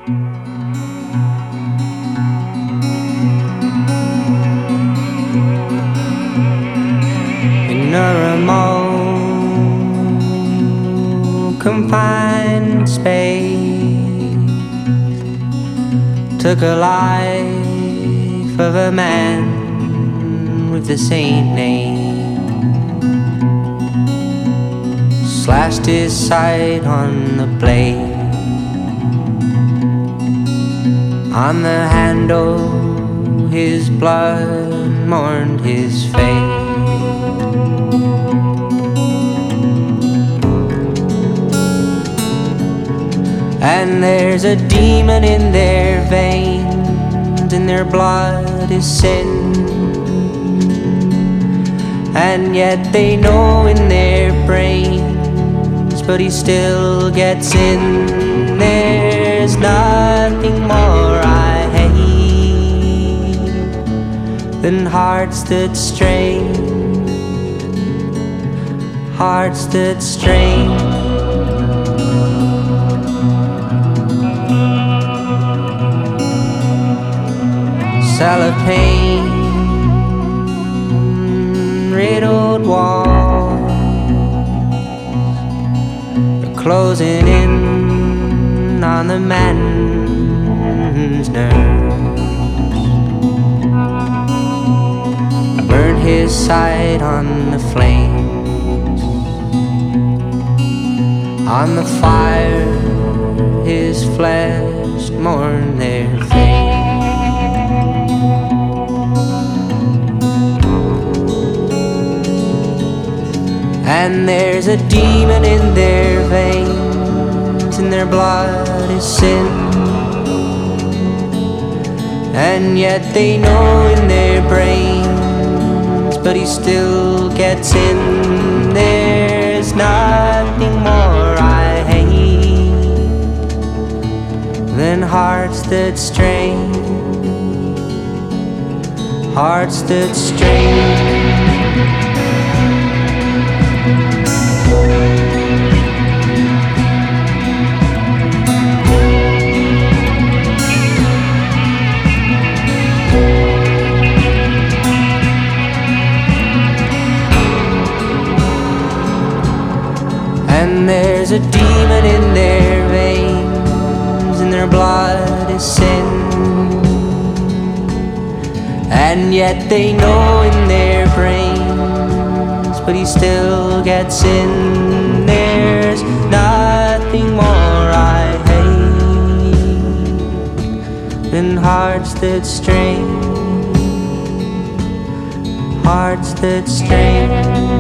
In a remote, confined space, took a life of a man with the same name. Slashed his side on the blade, on the handle his blood mourned his fate. And there's a demon in their veins, and their blood is sin. And yet they know in their brains, but he still gets in. There's nothing more I hate than hearts that strain, hearts that strain. Cellophane riddled walls are closing in on the man's nerves. Burned his side on the flames, on the fire his flesh mourned their fate. And there's a demon in their veins, and their blood is sin. And yet they know in their brains, but he still gets in. There's nothing more I hate than hearts that strain, hearts that strain. And there's a demon in their veins, and their blood is sin. And yet they know in their brains, but he still gets in. There's nothing more I hate than hearts that strain, hearts that strain.